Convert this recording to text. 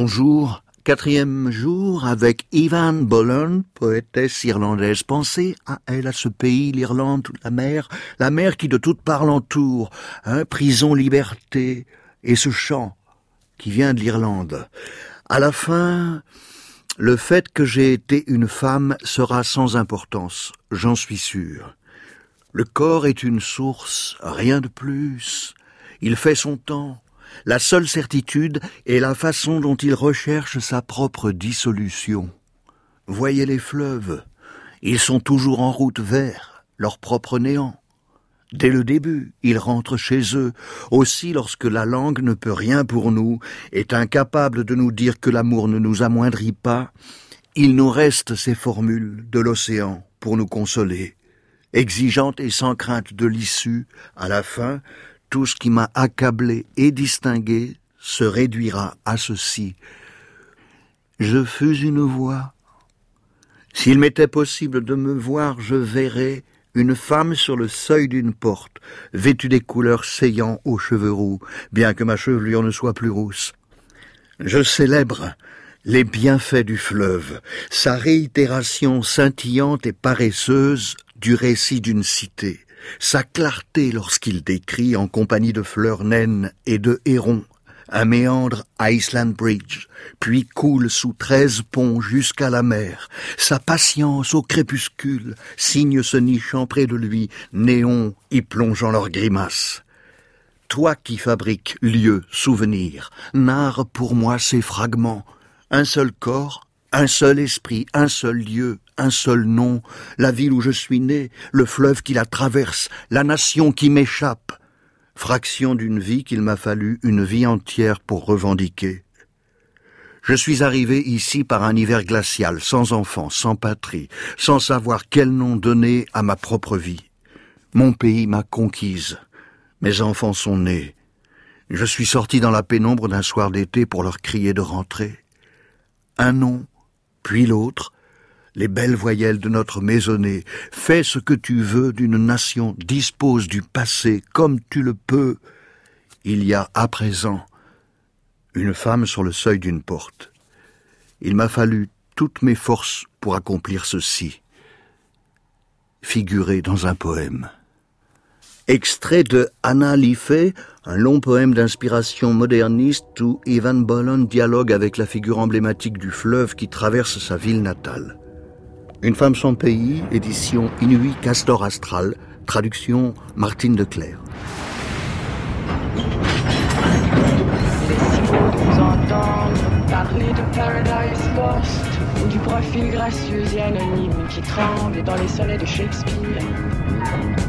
Bonjour, 4e jour avec Evan Boland, poétesse irlandaise. Pensez à elle, à ce pays, l'Irlande, la mer qui de toutes parts l'entoure, prison, liberté, et ce chant qui vient de l'Irlande. À la fin, le fait que j'ai été une femme sera sans importance, j'en suis sûr. Le corps est une source, rien de plus. Il fait son temps. La seule certitude est la façon dont il recherche sa propre dissolution. Voyez les fleuves, ils sont toujours en route vers leur propre néant. Dès le début, ils rentrent chez eux. Aussi, lorsque la langue ne peut rien pour nous, est incapable de nous dire que l'amour ne nous amoindrit pas, il nous reste ces formules de l'océan pour nous consoler. Exigeante et sans crainte de l'issue, à la fin, tout ce qui m'a accablé et distingué se réduira à ceci. Je fus une voix. S'il m'était possible de me voir, je verrais une femme sur le seuil d'une porte, vêtue des couleurs saillant aux cheveux roux, bien que ma chevelure ne soit plus rousse. Je célèbre les bienfaits du fleuve, sa réitération scintillante et paresseuse du récit d'une cité, sa clarté lorsqu'il décrit, en compagnie de fleurs naines et de hérons, un méandre à Iceland Bridge, puis coule sous 13 ponts jusqu'à la mer, sa patience au crépuscule, cygne se nichant près de lui, néons y plongeant leurs grimaces. Toi qui fabriques lieux, souvenirs, narre pour moi ces fragments, un seul corps, un seul esprit, un seul lieu, un seul nom, la ville où je suis né, le fleuve qui la traverse, la nation qui m'échappe. Fraction d'une vie qu'il m'a fallu une vie entière pour revendiquer. Je suis arrivé ici par un hiver glacial, sans enfant, sans patrie, sans savoir quel nom donner à ma propre vie. Mon pays m'a conquise. Mes enfants sont nés. Je suis sorti dans la pénombre d'un soir d'été pour leur crier de rentrer. Un nom, puis l'autre, les belles voyelles de notre maisonnée. Fais ce que tu veux d'une nation, dispose du passé comme tu le peux. Il y a à présent une femme sur le seuil d'une porte. Il m'a fallu toutes mes forces pour accomplir ceci. Figuré dans un poème. Extrait de Anna Liffey, un long poème d'inspiration moderniste où Evan Boland dialogue avec la figure emblématique du fleuve qui traverse sa ville natale. Une femme sans pays, édition Inuit Castor Astral, traduction Martine Declercq. C'est si beau de vous entendre parler de Paradise Lost ou du profil gracieux et anonyme qui tremble dans les sonnets de Shakespeare.